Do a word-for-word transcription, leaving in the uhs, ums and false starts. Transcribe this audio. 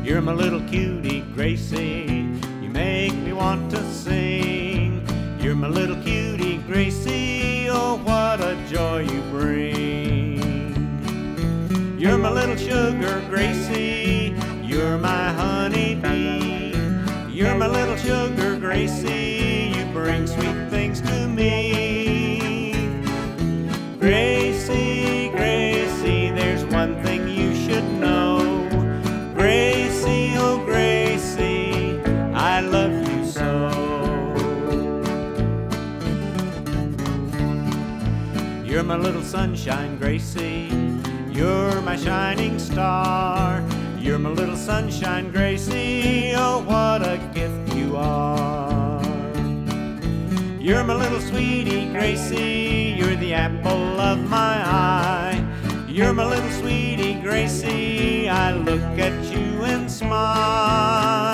You're my little cutie, Gracie. You make me want to sing. You're my little cutie, Gracie. Oh, what a joy you bring. You're my little sugar, Gracie. You're my honeybee. You're my little sugar, Gracie. You bring sweet things to me. Gracie, Gracie, there's one thing you should know. Gracie, oh Gracie, I love you so. You're my little sunshine, Gracie. You're my shining star. You're my little sunshine, Gracie. Oh, what a gift you are. You're my little sweetie, Gracie. You're the apple of my eye. You're my little sweetie, Gracie. I look at you and smile.